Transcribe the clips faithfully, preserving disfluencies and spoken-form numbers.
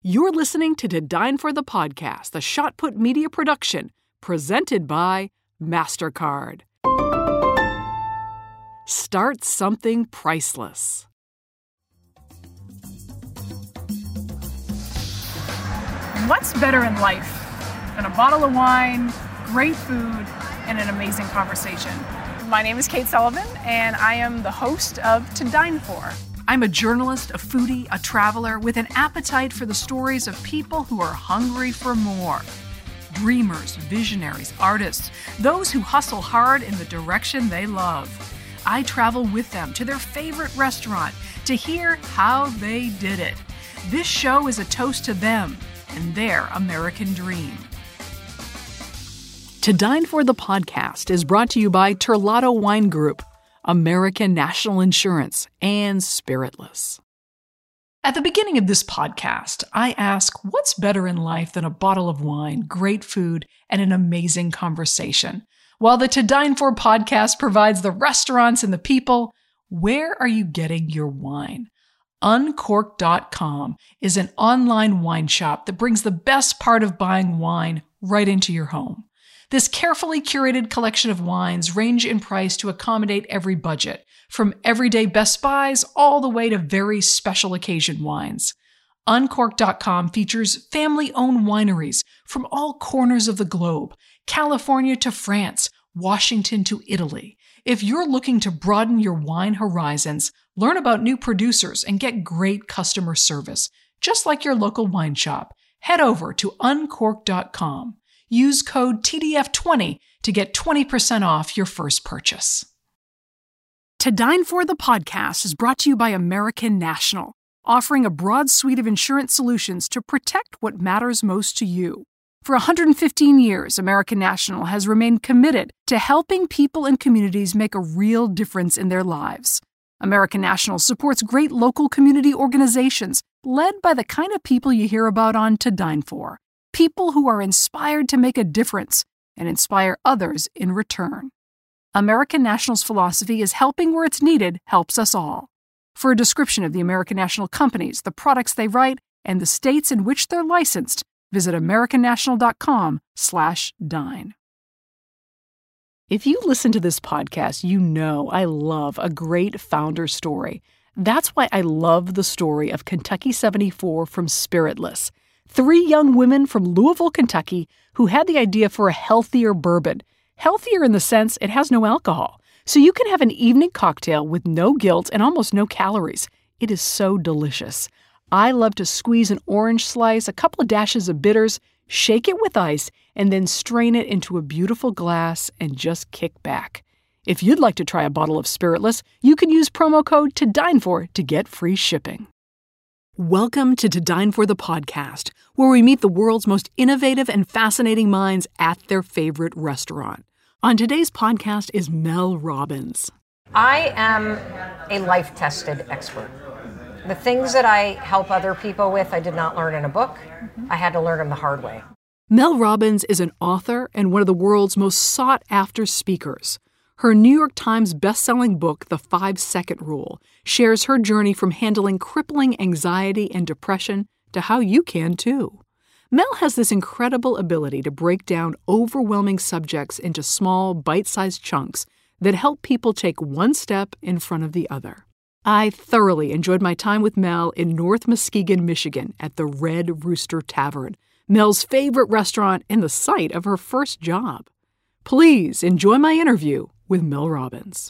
You're listening to To Dine For the Podcast, the Shot Put Media production, presented by MasterCard. Start something priceless. What's better in life than a bottle of wine, great food, and an amazing conversation? My name is Kate Sullivan, and I am the host of To Dine For. I'm a journalist, a foodie, a traveler with an appetite for the stories of people who are hungry for more. Dreamers, visionaries, artists, those who hustle hard in the direction they love. I travel with them to their favorite restaurant to hear how they did it. This show is a toast to them and their American dream. To Dine For the Podcast is brought to you by Terlato Wine Group, American National Insurance, and Spiritless. At the beginning of this podcast, I ask, what's better in life than a bottle of wine, great food, and an amazing conversation? While the To Dine For podcast provides the restaurants and the people, where are you getting your wine? Uncorked dot com is an online wine shop that brings the best part of buying wine right into your home. This carefully curated collection of wines range in price to accommodate every budget, from everyday Best Buys all the way to very special occasion wines. Uncorked dot com features family-owned wineries from all corners of the globe, California to France, Washington to Italy. If you're looking to broaden your wine horizons, learn about new producers, and get great customer service, just like your local wine shop, head over to Uncorked dot com. Use code T D F twenty to get twenty percent off your first purchase. To Dine For the Podcast is brought to you by American National, offering a broad suite of insurance solutions to protect what matters most to you. For one hundred fifteen years, American National has remained committed to helping people and communities make a real difference in their lives. American National supports great local community organizations led by the kind of people you hear about on To Dine For. People who are inspired to make a difference and inspire others in return. American National's philosophy is helping where it's needed helps us all. For a description of the American National companies, the products they write, and the states in which they're licensed, visit american national dot com slash dine. If you listen to this podcast, you know I love a great founder story. That's why I love the story of Kentucky seventy-four from Spiritless. Three young women from Louisville, Kentucky, who had the idea for a healthier bourbon. Healthier in the sense it has no alcohol, so you can have an evening cocktail with no guilt and almost no calories. It is so delicious. I love to squeeze an orange slice, a couple of dashes of bitters, shake it with ice, and then strain it into a beautiful glass and just kick back. If you'd like to try a bottle of Spiritless, you can use promo code To Dine For to get free shipping. Welcome to To Dine For the Podcast, where we meet the world's most innovative and fascinating minds at their favorite restaurant. On today's podcast is Mel Robbins. I am a life-tested expert. The things that I help other people with, I did not learn in a book. Mm-hmm. I had to learn them the hard way. Mel Robbins is an author and one of the world's most sought-after speakers. Her New York Times best-selling book, The Five-Second Rule, shares her journey from handling crippling anxiety and depression to how you can too. Mel has this incredible ability to break down overwhelming subjects into small, bite-sized chunks that help people take one step in front of the other. I thoroughly enjoyed my time with Mel in North Muskegon, Michigan at the Red Rooster Tavern, Mel's favorite restaurant and the site of her first job. Please enjoy my interview with Mel Robbins.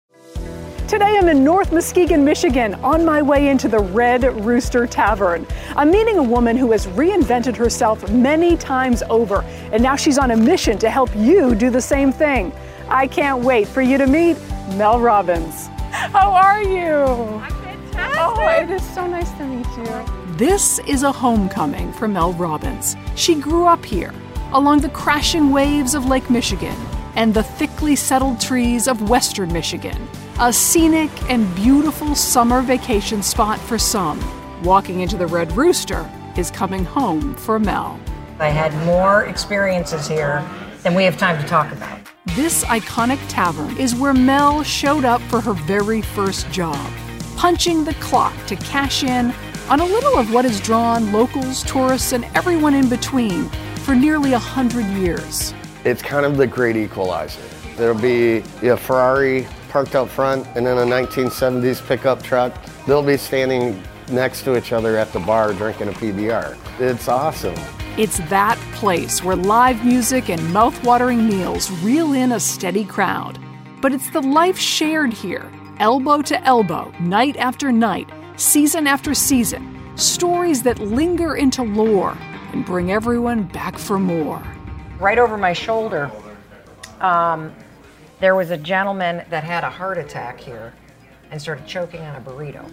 Today I'm in North Muskegon, Michigan, on my way into the Red Rooster Tavern. I'm meeting a woman who has reinvented herself many times over, and now she's on a mission to help you do the same thing. I can't wait for you to meet Mel Robbins. How are you? I'm fantastic. Oh, it is so nice to meet you. This is a homecoming for Mel Robbins. She grew up here, along the crashing waves of Lake Michigan and the thickly settled trees of Western Michigan. A scenic and beautiful summer vacation spot for some. Walking into the Red Rooster is coming home for Mel. I had more experiences here than we have time to talk about. This iconic tavern is where Mel showed up for her very first job, punching the clock to cash in on a little of what has drawn locals, tourists, and everyone in between for nearly a hundred years. It's kind of the great equalizer. There'll be a Ferrari parked out front and then a nineteen seventies pickup truck. They'll be standing next to each other at the bar drinking a P B R. It's awesome. It's that place where live music and mouth-watering meals reel in a steady crowd. But it's the life shared here, elbow to elbow, night after night, season after season, stories that linger into lore and bring everyone back for more. Right over my shoulder, um, there was a gentleman that had a heart attack here and started choking on a burrito.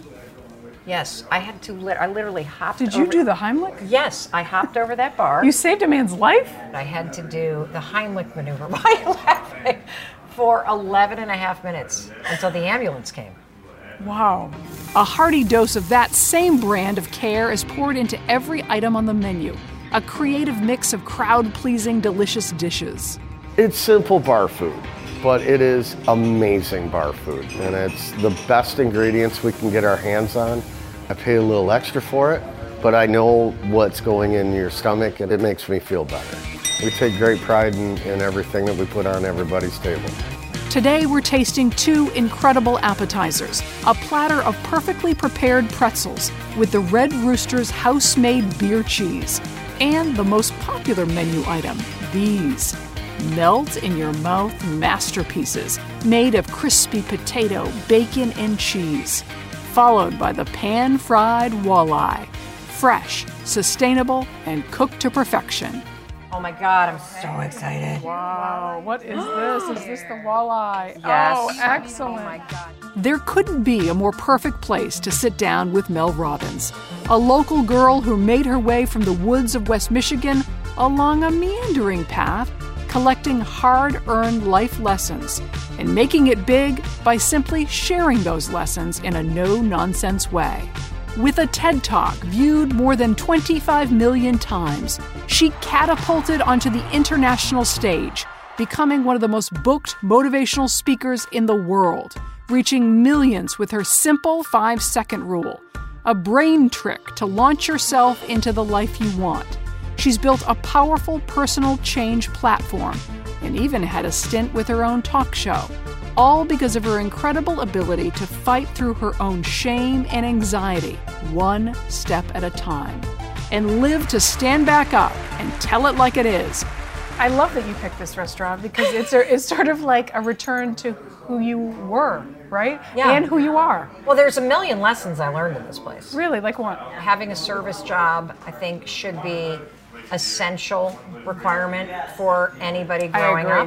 Yes, I had to, li- I literally hopped Did you over- do the Heimlich? Yes, I hopped over that bar. You saved a man's life? I had to do the Heimlich maneuver. Why are you laughing? For eleven and a half minutes until the ambulance came. Wow. A hearty dose of that same brand of care is poured into every item on the menu, a creative mix of crowd-pleasing, delicious dishes. It's simple bar food, but it is amazing bar food, and it's the best ingredients we can get our hands on. I pay a little extra for it, but I know what's going in your stomach, and it makes me feel better. We take great pride in, in everything that we put on everybody's table. Today we're tasting two incredible appetizers, a platter of perfectly prepared pretzels with the Red Rooster's house-made beer cheese, and the most popular menu item, these melt-in-your-mouth masterpieces made of crispy potato, bacon, and cheese, followed by the pan-fried walleye, fresh, sustainable, and cooked to perfection. Oh my God, I'm so excited. Wow, what is this? Is this the walleye? Yes. Oh, excellent. Oh my God. There couldn't be a more perfect place to sit down with Mel Robbins, a local girl who made her way from the woods of West Michigan along a meandering path, collecting hard-earned life lessons and making it big by simply sharing those lessons in a no-nonsense way. With a TED Talk viewed more than twenty-five million times, she catapulted onto the international stage, becoming one of the most booked motivational speakers in the world, reaching millions with her simple five-second rule, a brain trick to launch yourself into the life you want. She's built a powerful personal change platform and even had a stint with her own talk show, all because of her incredible ability to fight through her own shame and anxiety, one step at a time, and live to stand back up and tell it like it is. I love that you picked this restaurant because it's a, it's sort of like a return to who you were, right? Yeah. And who you are. Well, there's a million lessons I learned in this place. Really, like what? Having a service job, I think, should be essential requirement for anybody growing agree. up.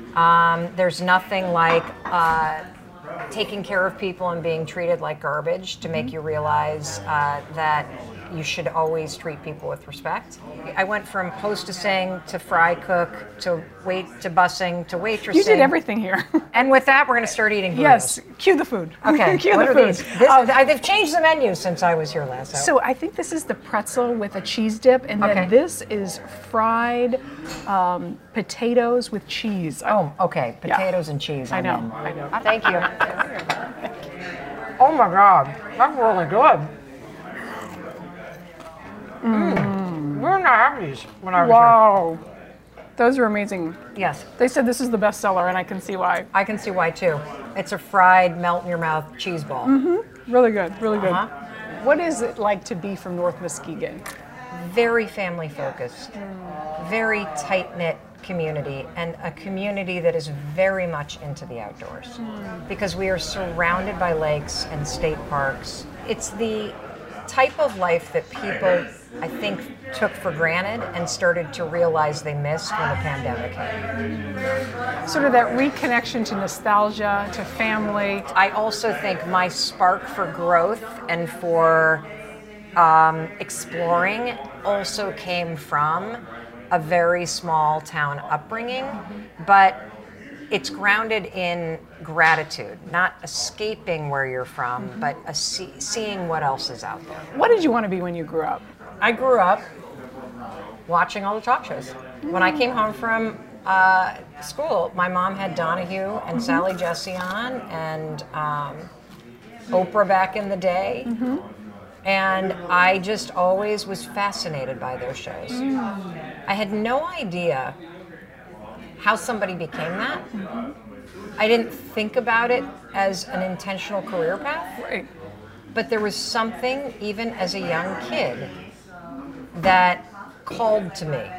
Um, there's nothing like uh, taking care of people and being treated like garbage to make you realize uh, that you should always treat people with respect. I went from hostessing to fry cook to wait to bussing to waitressing. You did everything here. And with that, we're going to start eating burritos. Yes, cue the food. Okay, Cue what the are food. these? This, Um, I- they've changed the menu since I was here last. So I think this is the pretzel with a cheese dip, and then Okay. this is fried um, potatoes with cheese. Oh, okay. Yeah. Potatoes and cheese. I I'm know, in. I know. Thank you. Oh my God, that's really good. Mm. We didn't have these when I was Wow, those are amazing. here. Yes, They said this is the best seller, and I can see why. I can see why too. It's a fried, melt in your mouth cheese ball. Really good, really good. Uh-huh. What is it like to be from North Muskegon? Very family focused, very tight knit community, and a community that is very much into the outdoors because we are surrounded by lakes and state parks. It's the type of life that people, I think, took for granted and started to realize they missed when the pandemic hit. Sort of that reconnection to nostalgia, to family. I also think my spark for growth and for um, exploring also came from a very small town upbringing, but it's grounded in gratitude, not escaping where you're from, but a see, seeing what else is out there. What did you want to be when you grew up? I grew up watching all the talk shows. When I came home from uh, school, my mom had Donahue and Sally Jesse on, and um, Oprah back in the day. And I just always was fascinated by those shows. I had no idea how somebody became that. I didn't think about it as an intentional career path. Right. But there was something, even as a young kid, that called to me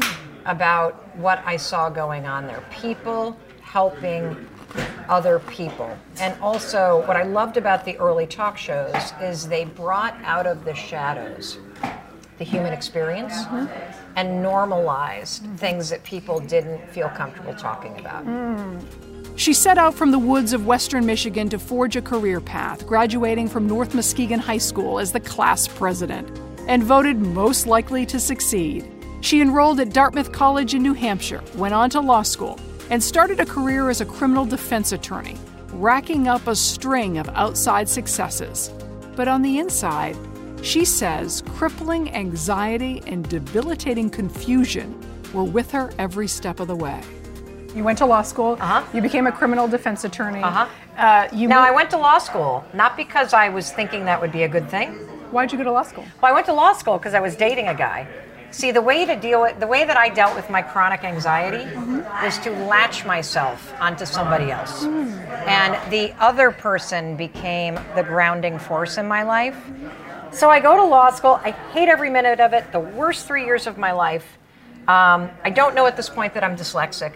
about what I saw going on there. People helping other people. And also, what I loved about the early talk shows is they brought out of the shadows the human experience mm-hmm. and normalized mm-hmm. things that people didn't feel comfortable talking about. Mm. She set out from the woods of Western Michigan to forge a career path, graduating from North Muskegon High School as the class president, and voted most likely to succeed. She enrolled at Dartmouth College in New Hampshire, went on to law school, and started a career as a criminal defense attorney, racking up a string of outside successes. But on the inside, she says crippling anxiety and debilitating confusion were with her every step of the way. You went to law school. Uh-huh. You became a criminal defense attorney. Uh-huh. Uh, you now, moved- I went to law school, not because I was thinking that would be a good thing. Why'd you go to law school? Well, I went to law school because I was dating a guy. See, the way to deal with, the way that I dealt with my chronic anxiety mm-hmm. was to latch myself onto somebody else. Mm. And the other person became the grounding force in my life. So I go to law school. I hate every minute of it. The worst three years of my life. Um, I don't know at this point that I'm dyslexic.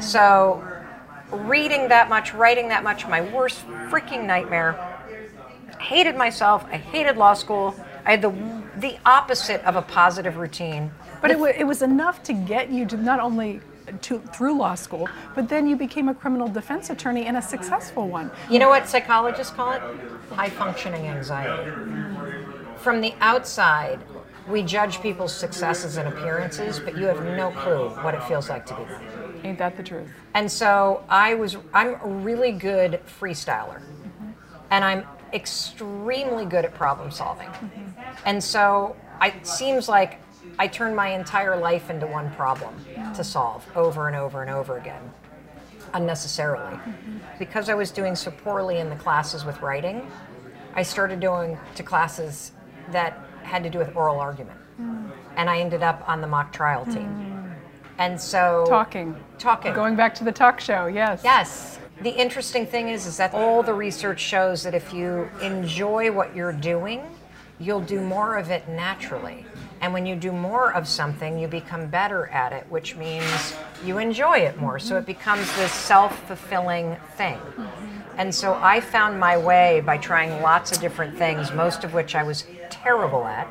So reading that much, writing that much, my worst freaking nightmare. Hated myself. I hated law school. I had the the opposite of a positive routine. But it, w- it was enough to get you to not only to, through law school, but then you became a criminal defense attorney and a successful one. You know what psychologists call it? High functioning anxiety. From the outside, we judge people's successes and appearances, but you have no clue what it feels like to be them. Ain't that the truth? And so I was, I'm a really good freestyler. Mm-hmm. And I'm extremely good at problem solving. Mm-hmm. And so I, it seems like I turned my entire life into one problem mm-hmm. to solve over and over and over again, unnecessarily. Mm-hmm. Because I was doing so poorly in the classes with writing, I started doing to classes that had to do with oral argument. Mm-hmm. And I ended up on the mock trial team. Mm-hmm. And so... Talking. Talking. Going back to the talk show, yes. Yes. The interesting thing is, is that all the research shows that if you enjoy what you're doing, you'll do more of it naturally. And when you do more of something, you become better at it, which means you enjoy it more. So it becomes this self-fulfilling thing. And so I found my way by trying lots of different things, most of which I was terrible at,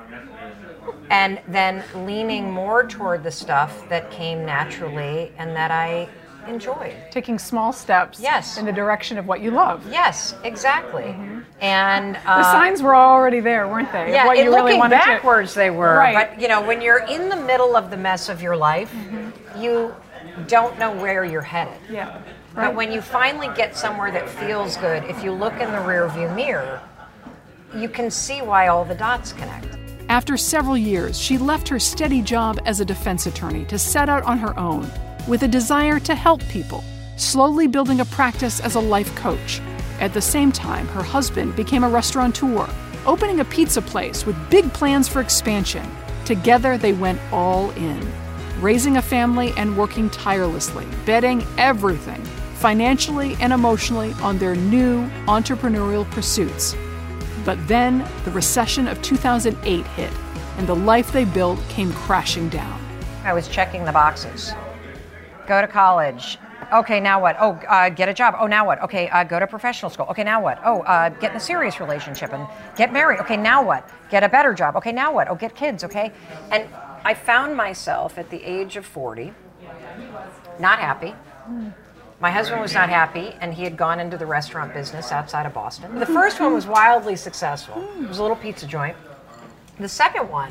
and then leaning more toward the stuff that came naturally and that I enjoyed. Taking small steps yes. in the direction of what you love. Yes, exactly. Mm-hmm. And uh, the signs were already there, weren't they? Yeah, of what and you looking really wanted backwards to... they were. Right. But you know, when you're in the middle of the mess of your life, mm-hmm. you don't know where you're headed. Yeah. Right. But when you finally get somewhere that feels good, if you look in the rearview mirror, you can see why all the dots connect. After several years, she left her steady job as a defense attorney to set out on her own with a desire to help people, slowly building a practice as a life coach. At the same time, her husband became a restaurateur, opening a pizza place with big plans for expansion. Together, they went all in, raising a family and working tirelessly, betting everything, financially and emotionally, on their new entrepreneurial pursuits. But then, the recession of two thousand eight hit, and the life they built came crashing down. I was checking the boxes. Go to college. Okay, now what? Oh, uh, get a job. Oh, now what? Okay, uh, go to professional school. Okay, now what? Oh, uh, get in a serious relationship and get married. Okay, now what? Get a better job. Okay, now what? Oh, get kids, okay? And I found myself at the age of forty, not happy. My husband was not happy, and he had gone into the restaurant business outside of Boston. The first one was wildly successful. It was a little pizza joint. The second one,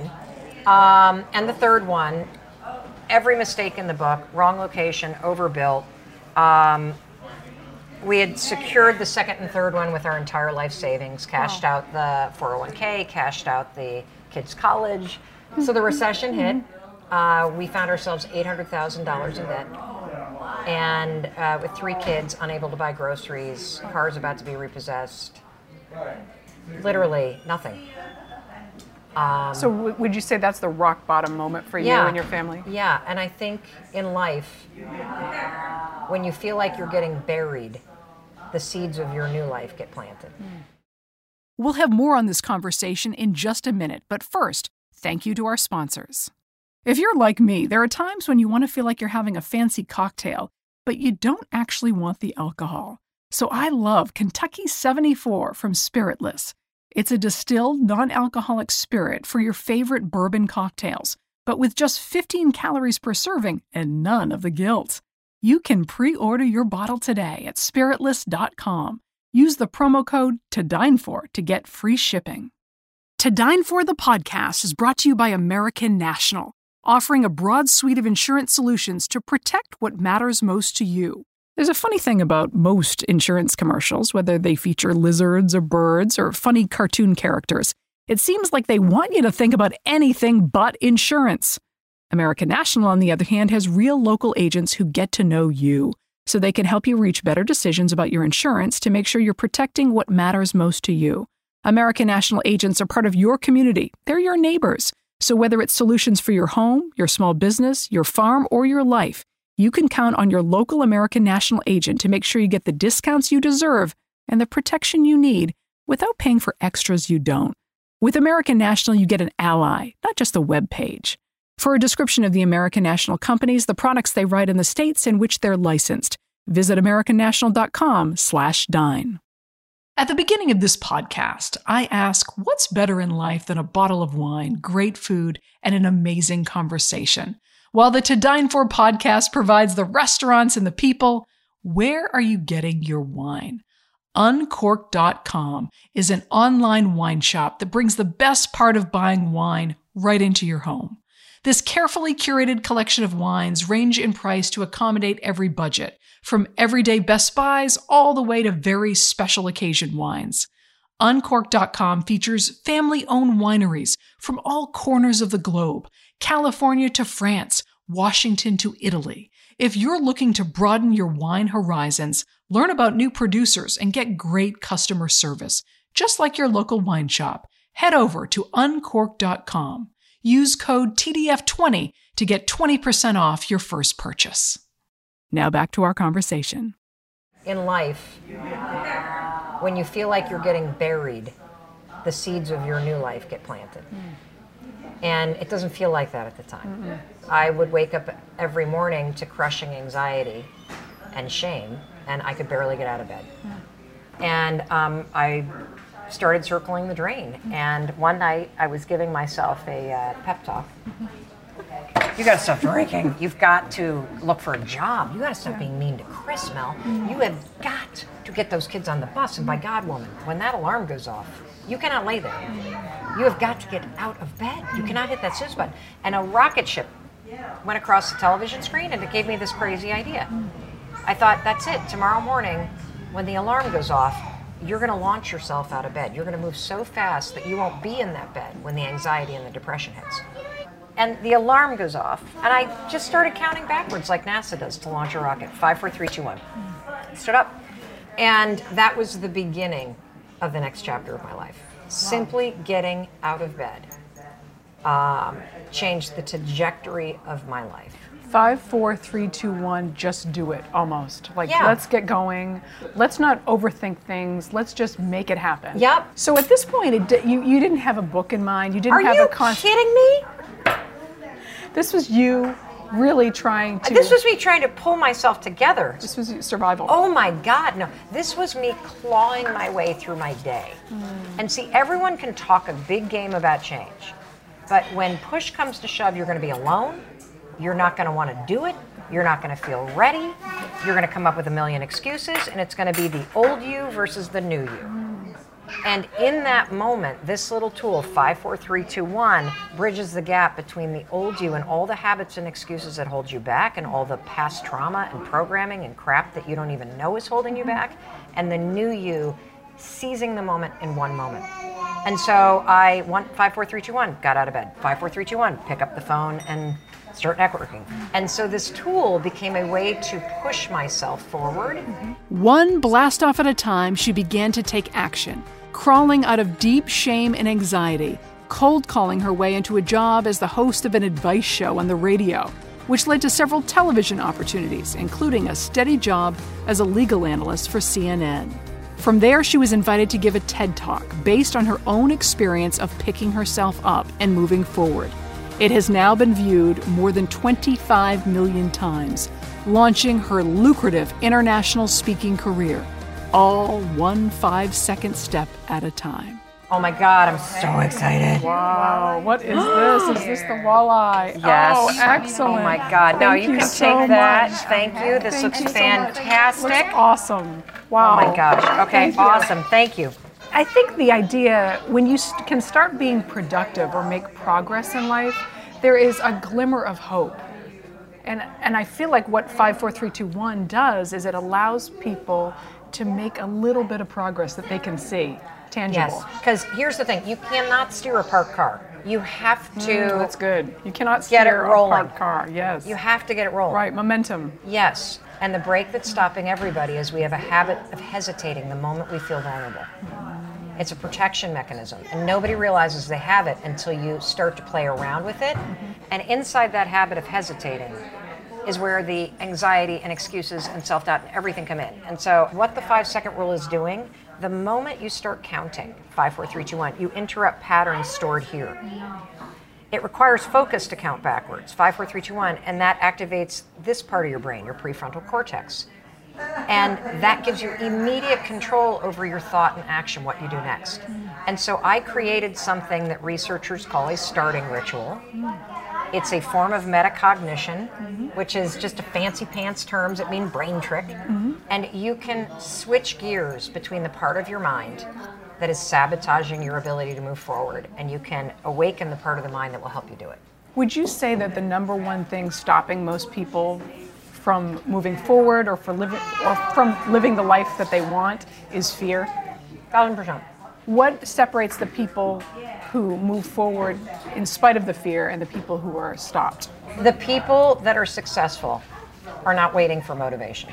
um, and the third one, every mistake in the book, wrong location, overbuilt. Um, we had secured the second and third one with our entire life savings, cashed wow. out the four oh one k, cashed out the kids' college. So the recession hit. Uh, we found ourselves eight hundred thousand dollars in debt. And uh, with three kids, unable to buy groceries, cars about to be repossessed. Literally nothing. Um, so w- would you say that's the rock bottom moment for yeah, you and your family? Yeah, and I think in life, when you feel like you're getting buried, the seeds of your new life get planted. Mm. We'll have more on this conversation in just a minute, but first, thank you to our sponsors. If you're like me, there are times when you want to feel like you're having a fancy cocktail, but you don't actually want the alcohol. So I love Kentucky seventy-four from Spiritless. It's a distilled, non-alcoholic spirit for your favorite bourbon cocktails, but with just fifteen calories per serving and none of the guilt. You can pre-order your bottle today at spiritless dot com. Use the promo code To Dine For to get free shipping. To Dine For the podcast is brought to you by American National, offering a broad suite of insurance solutions to protect what matters most to you. There's a funny thing about most insurance commercials, whether they feature lizards or birds or funny cartoon characters. It seems like they want you to think about anything but insurance. American National, on the other hand, has real local agents who get to know you, so they can help you reach better decisions about your insurance to make sure you're protecting what matters most to you. American National agents are part of your community. They're your neighbors. So whether it's solutions for your home, your small business, your farm, or your life, you can count on your local American National agent to make sure you get the discounts you deserve and the protection you need without paying for extras you don't. With American National, you get an ally, not just a web page. For a description of the American National companies, the products they write, in the states in which they're licensed, visit american national dot com slash dine. At the beginning of this podcast, I ask, what's better in life than a bottle of wine, great food, and an amazing conversation? While the To Dine For podcast provides the restaurants and the people, where are you getting your wine? Uncorked dot com is an online wine shop that brings the best part of buying wine right into your home. This carefully curated collection of wines range in price to accommodate every budget, from everyday Best Buys all the way to very special occasion wines. Uncorked dot com features family-owned wineries from all corners of the globe, California to France, Washington to Italy. If you're looking to broaden your wine horizons, learn about new producers, and get great customer service, just like your local wine shop, head over to uncorked dot com. Use code T D F twenty to get twenty percent off your first purchase. Now back to our conversation. In life, when you feel like you're getting buried, the seeds of your new life get planted. Mm. And it doesn't feel like that at the time. Mm-mm. I would wake up every morning to crushing anxiety and shame, and I could barely get out of bed. Mm. And um, I started circling the drain. Mm-hmm. And one night I was giving myself a uh, pep talk. Mm-hmm. You gotta stop drinking. You've got to look for a job. You gotta stop yeah. being mean to Chris, Mel. Mm-hmm. You have got to get those kids on the bus. And by God, woman, when that alarm goes off, you cannot lay there. Mm-hmm. You have got to get out of bed. You cannot hit that snooze button. And a rocket ship went across the television screen, and it gave me this crazy idea. Mm-hmm. I thought, that's it. Tomorrow morning, when the alarm goes off, you're going to launch yourself out of bed. You're going to move so fast that you won't be in that bed when the anxiety and the depression hits. And the alarm goes off, and I just started counting backwards like NASA does to launch a rocket. Five, four, three, two, one. Stood up. And that was the beginning of the next chapter of my life. Wow. Simply getting out of bed um, changed the trajectory of my life. Five, four, three, two, one, just do it, almost. Like, yeah. let's get going. Let's not overthink things. Let's just make it happen. Yep. So at this point, it, you, you didn't have a book in mind. You didn't Are have you a concept. kidding me? This was you really trying to... This was me trying to pull myself together. This was survival. Oh my God, no. This was me clawing my way through my day. Mm. And see, everyone can talk a big game about change. But when push comes to shove, you're going to be alone. You're not going to want to do it. You're not going to feel ready. You're going to come up with a million excuses, and it's going to be the old you versus the new you. Mm. And in that moment, this little tool, five, four, three, two, one, bridges the gap between the old you and all the habits and excuses that hold you back and all the past trauma and programming and crap that you don't even know is holding you back, and the new you seizing the moment in one moment. And so I went five, four, three, two, one, got out of bed. Five, four, three, two, one, pick up the phone and start networking. And so this tool became a way to push myself forward. One blast off at a time, she began to take action, crawling out of deep shame and anxiety, cold calling her way into a job as the host of an advice show on the radio, which led to several television opportunities, including a steady job as a legal analyst for C N N. From there, she was invited to give a TED Talk based on her own experience of picking herself up and moving forward. It has now been viewed more than twenty-five million times, launching her lucrative international speaking career, all one five-second step at a time. Oh my God, I'm so excited. Wow, what is this? Is this the walleye? Yes. Oh, excellent. Oh my God. Now Thank you you can so take that. much. Thank you. This Thank looks you so much. fantastic. Looks awesome. Wow. Oh my gosh. Okay, Thank you. awesome. Thank you. I think the idea, when you st- can start being productive or make progress in life, there is a glimmer of hope. And, and I feel like what five four three two one does is it allows people to make a little bit of progress that they can see, tangible. Yes, because here's the thing. You cannot steer a parked car. You have to Mm, that's good. You cannot get it steer a rolling. parked car. Yes. You have to get it rolling. Right, momentum. Yes. And the break that's stopping everybody is we have a habit of hesitating the moment we feel vulnerable. It's a protection mechanism, and nobody realizes they have it until you start to play around with it. And inside that habit of hesitating is where the anxiety and excuses and self-doubt and everything come in. And so what the five-second rule is doing, the moment you start counting, five, four, three, two, one, you interrupt patterns stored here. It requires focus to count backwards, five, four, three, two, one, and that activates this part of your brain, your prefrontal cortex. And that gives you immediate control over your thought and action, what you do next. And so I created something that researchers call a starting ritual. It's a form of metacognition, mm-hmm. which is just a fancy pants terms that mean brain trick. Mm-hmm. And you can switch gears between the part of your mind that is sabotaging your ability to move forward, and you can awaken the part of the mind that will help you do it. Would you say that the number one thing stopping most people from moving forward or for living or from living the life that they want is fear? Thousand percent. What separates the people who move forward in spite of the fear and the people who are stopped? The people that are successful are not waiting for motivation.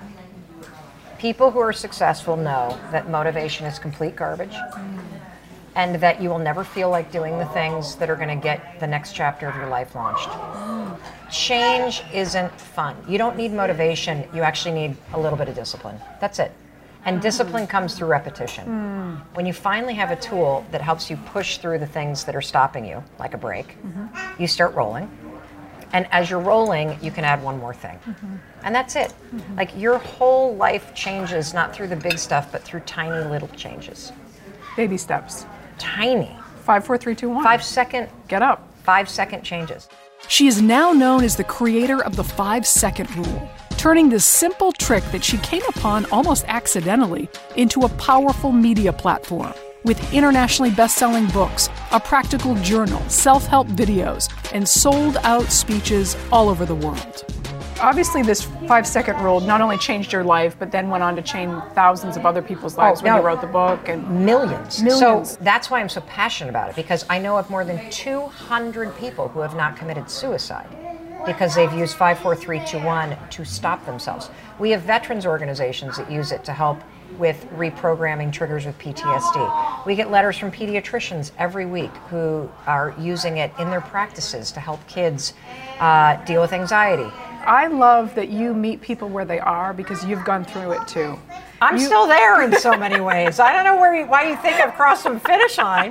People who are successful know that motivation is complete garbage, mm. and that you will never feel like doing the things that are going to get the next chapter of your life launched. Mm. Change isn't fun. You don't need motivation. You actually need a little bit of discipline. That's it. And discipline comes through repetition. Mm. When you finally have a tool that helps you push through the things that are stopping you, like a brake, mm-hmm. you start rolling. And as you're rolling, you can add one more thing. Mm-hmm. And that's it. Mm-hmm. Like your whole life changes, not through the big stuff, but through tiny little changes. Baby steps. Tiny. Five, four, three, two, one. Five second. Get up. Five second changes. She is now known as the creator of the five-second rule, turning this simple trick that she came upon almost accidentally into a powerful media platform with internationally best-selling books, a practical journal, self-help videos, and sold-out speeches all over the world. Obviously, this five-second rule not only changed your life, but then went on to change thousands of other people's lives oh, when no. you wrote the book. and Millions. Millions. So that's why I'm so passionate about it, because I know of more than two hundred people who have not committed suicide because they've used five, four, three, two, one to stop themselves. We have veterans organizations that use it to help with reprogramming triggers with P T S D. We get letters from pediatricians every week who are using it in their practices to help kids uh, deal with anxiety. I love that you meet people where they are because you've gone through it too. I'm you... still there in so many ways. I don't know where you, why you think I've crossed some finish line.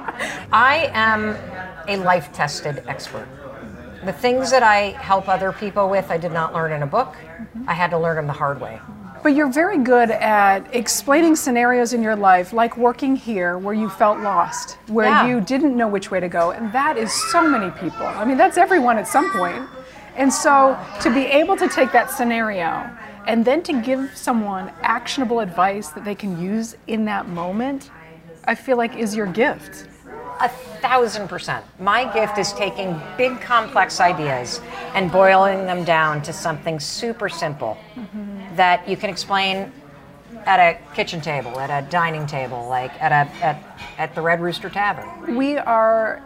I am a life-tested expert. The things that I help other people with, I did not learn in a book. Mm-hmm. I had to learn them the hard way. But you're very good at explaining scenarios in your life, like working here where you felt lost, where yeah. you didn't know which way to go. And that is so many people. I mean, that's everyone at some point. And so to be able to take that scenario and then to give someone actionable advice that they can use in that moment, I feel like is your gift. A thousand percent. My gift is taking big complex ideas and boiling them down to something super simple mm-hmm. that you can explain at a kitchen table, at a dining table, like at a at, at the Red Rooster Tavern. We are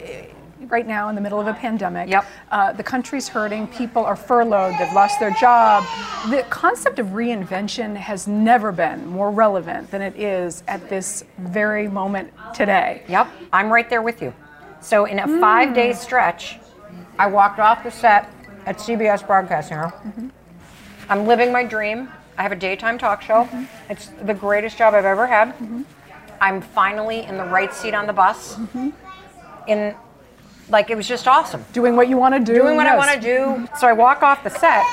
right now in the middle of a pandemic. Yep. Uh, the country's hurting. People are furloughed. They've lost their job. The concept of reinvention has never been more relevant than it is at this very moment today. Yep. I'm right there with you. So in a mm. five-day stretch, I walked off the set at C B S Broadcasting. Mm-hmm. I'm living my dream. I have a daytime talk show. Mm-hmm. It's the greatest job I've ever had. Mm-hmm. I'm finally in the right seat on the bus. Mm-hmm. In, like, it was just awesome. Doing what you want to do. Doing what yes. I want to do. Mm-hmm. So I walk off the set,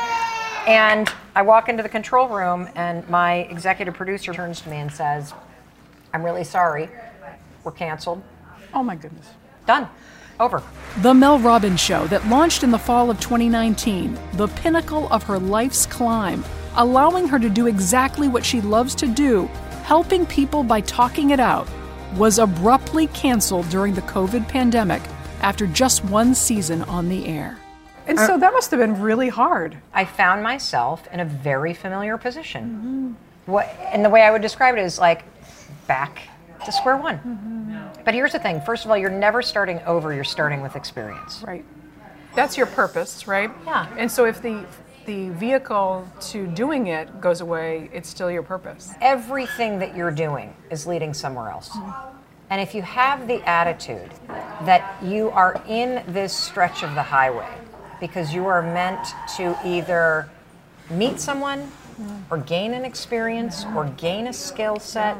and I walk into the control room, and my executive producer turns to me and says, "I'm really sorry. We're canceled." Oh, my goodness. Done. Over. The Mel Robbins Show that launched in the fall of twenty nineteen, the pinnacle of her life's climb, allowing her to do exactly what she loves to do, helping people by talking it out, was abruptly canceled during the COVID pandemic after just one season on the air. And so that must have been really hard. I found myself in a very familiar position. Mm-hmm. What, and the way I would describe it is like back to square one. Mm-hmm. But here's the thing. First of all, you're never starting over. You're starting with experience. Right. That's your purpose, right? Yeah. And so if the the vehicle to doing it goes away, it's still your purpose. Everything that you're doing is leading somewhere else. Mm-hmm. And if you have the attitude that you are in this stretch of the highway because you are meant to either meet someone or gain an experience or gain a skill set,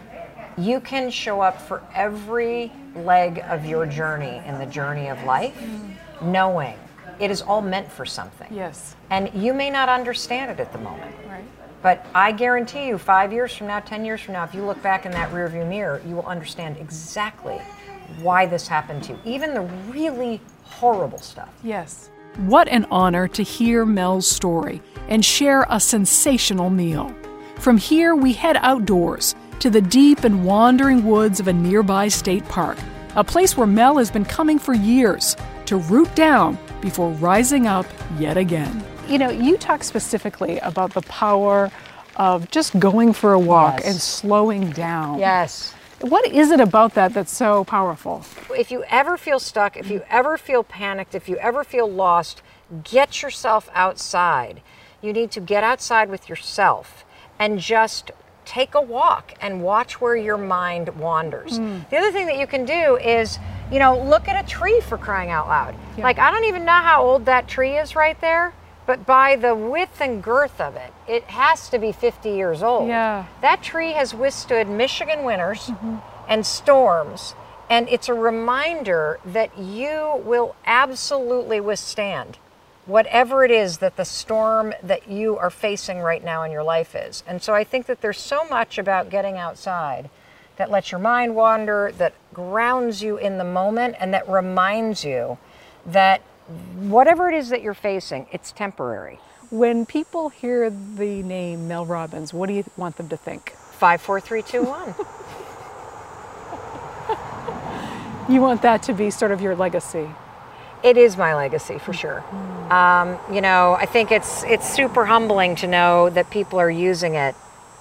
you can show up for every leg of your journey in the journey of life, knowing it is all meant for something. Yes. And you may not understand it at the moment. Right. But I guarantee you, five years from now, ten years from now, if you look back in that rearview mirror, you will understand exactly why this happened to you, even the really horrible stuff. Yes. What an honor to hear Mel's story and share a sensational meal. From here, we head outdoors to the deep and wandering woods of a nearby state park, a place where Mel has been coming for years to root down before rising up yet again. You know, you talk specifically about the power of just going for a walk Yes. and slowing down. Yes. What is it about that that's so powerful? If you ever feel stuck, if you ever feel panicked, if you ever feel lost, get yourself outside. You need to get outside with yourself and just take a walk and watch where your mind wanders. Mm. The other thing that you can do is, you know, look at a tree, for crying out loud. Yeah. Like, I don't even know how old that tree is right there, but by the width and girth of it, it has to be fifty years old. Yeah. That tree has withstood Michigan winters mm-hmm. and storms, and it's a reminder that you will absolutely withstand whatever it is that the storm that you are facing right now in your life is. And so I think that there's so much about getting outside that lets your mind wander, that grounds you in the moment, and that reminds you that whatever it is that you're facing, it's temporary. When people hear the name Mel Robbins, what do you want them to think? Five, four, three, two, one. You want that to be sort of your legacy. It is my legacy, for sure. Um, you know, I think it's it's super humbling to know that people are using it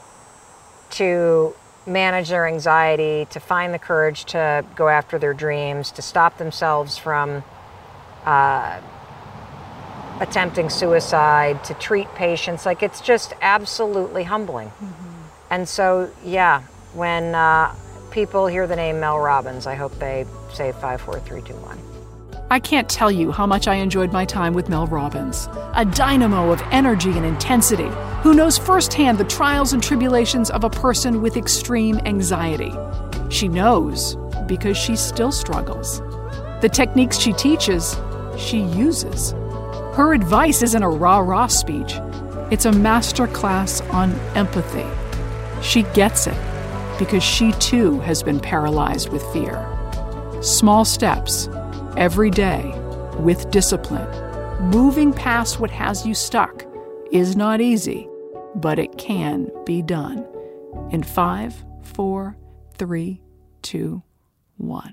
to manage their anxiety, to find the courage to go after their dreams, to stop themselves from uh, attempting suicide, to treat patients. Like, it's just absolutely humbling. Mm-hmm. And so, yeah, when uh, people hear the name Mel Robbins, I hope they say five, four, three, two, one. I can't tell you how much I enjoyed my time with Mel Robbins, a dynamo of energy and intensity who knows firsthand the trials and tribulations of a person with extreme anxiety. She knows because she still struggles. The techniques she teaches, she uses. Her advice isn't a rah-rah speech. It's a master class on empathy. She gets it because she too has been paralyzed with fear. Small steps, every day, with discipline, moving past what has you stuck is not easy, but it can be done. In five, four, three, two, one.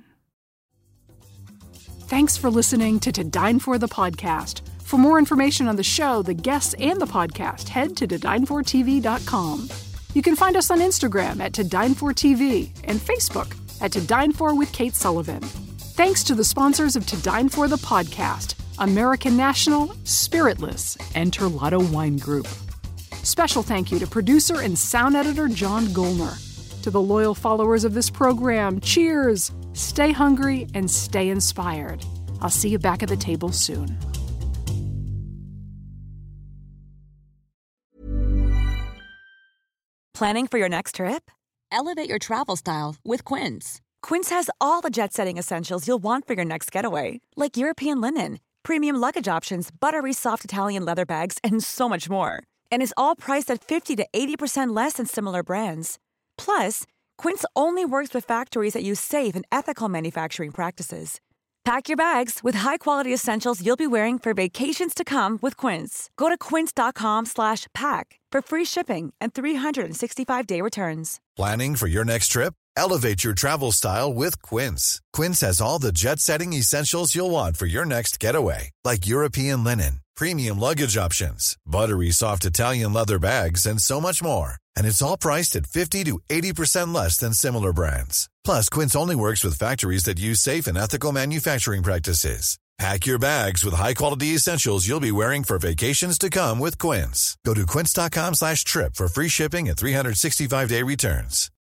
Thanks for listening to To Dine For the podcast. For more information on the show, the guests, and the podcast, head to to dine for t v dot com. You can find us on Instagram at To Dine For T V and Facebook at To Dine For with Kate Sullivan. Thanks to the sponsors of To Dine For the podcast, American National, Spiritless, and Terlato Wine Group. Special thank you to producer and sound editor John Golner, To the loyal followers of this program, cheers! Stay hungry and stay inspired. I'll see you back at the table soon. Planning for your next trip? Elevate your travel style with Quince. Quince has all the jet-setting essentials you'll want for your next getaway, like European linen, premium luggage options, buttery soft Italian leather bags, and so much more. And is all priced at fifty to eighty percent less than similar brands. Plus, Quince only works with factories that use safe and ethical manufacturing practices. Pack your bags with high-quality essentials you'll be wearing for vacations to come with Quince. Go to quince.com slash pack for free shipping and three sixty-five day returns. Planning for your next trip? Elevate your travel style with Quince. Quince has all the jet-setting essentials you'll want for your next getaway, like European linen, premium luggage options, buttery soft Italian leather bags, and so much more. And it's all priced at fifty to eighty percent less than similar brands. Plus, Quince only works with factories that use safe and ethical manufacturing practices. Pack your bags with high-quality essentials you'll be wearing for vacations to come with Quince. Go to quince.com slash trip for free shipping and three sixty-five day returns.